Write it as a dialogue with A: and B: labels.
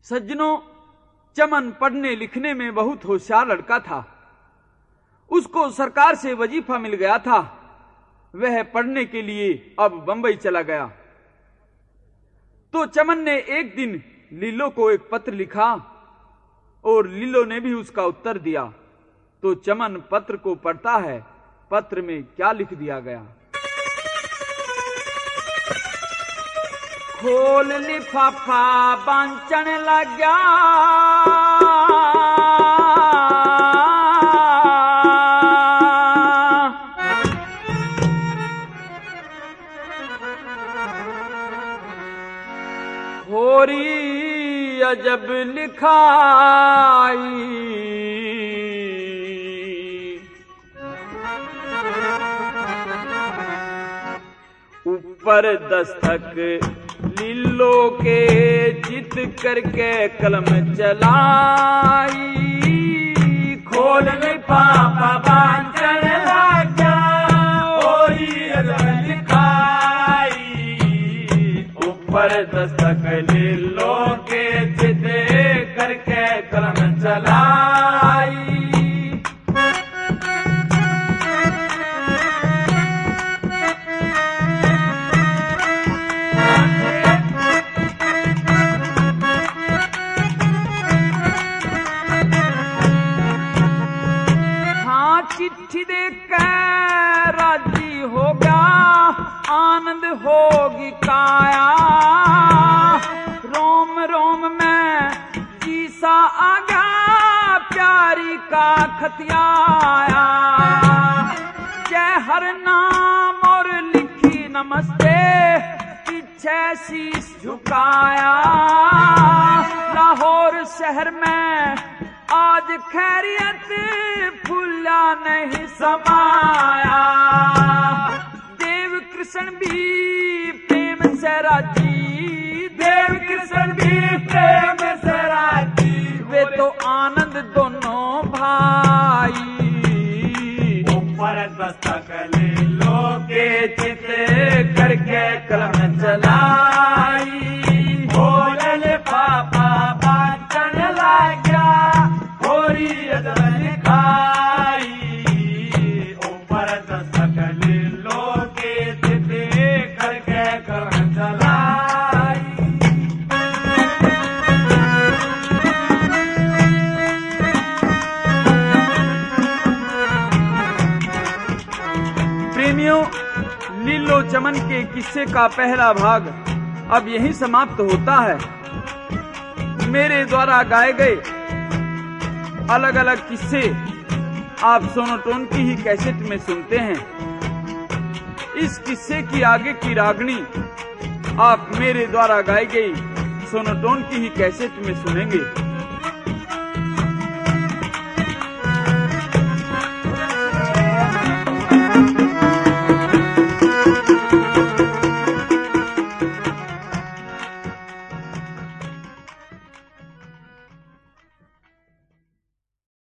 A: सज्जनों, चमन पढ़ने लिखने में बहुत होशियार लड़का था। उसको सरकार से वजीफा मिल गया था। वह पढ़ने के लिए अब बंबई चला गया। तो चमन ने एक दिन लीलो को एक पत्र लिखा और लीलो ने भी उसका उत्तर दिया। तो चमन पत्र को पढ़ता है। पत्र में क्या लिख दिया गया? खोल लिफाफा बांचन लग्या, होरी अजब लिखाई, ऊपर दस्तक लीलो के चित करके कलम चलाई। खोल लिफाफा बांचन लग्या, होरी अजब लिखाई, ऊपर दस्तक लीलो के चित करके कलम चलाई। चिट्ठी देखकर राजी हो गया, आनंद होगी काया, रोम रोम में जीसा आ गया, प्यारी का खतिया आया। जय हर नाम और लिखी नमस्ते, पीछे शीश झुकाया। लाहौर शहर में आज खैरियत फूला नहीं समाया। देव कृष्ण भी प्रेम से राजी, देव कृष्ण भी प्रेम से राजी, वे तो आनंद दोनों भाई। ऊपर दस्तक लीलो के चित करके कलम चलाई। खोल लिफाफा बांचन लग्या, होरी अजब लिखाई, ऊपर दस्तक लीलो के चित करके कलम चलाई। प्रेमियों, लीलो चमन के किस्से का पहला भाग अब यहीं समाप्त होता है। मेरे द्वारा गाए गए अलग अलग किस्से आप सोनोटोन की ही कैसेट में सुनते हैं। इस किस्से की आगे की रागनी आप मेरे द्वारा गाई गई सोनोटोन की ही कैसेट में सुनेंगे।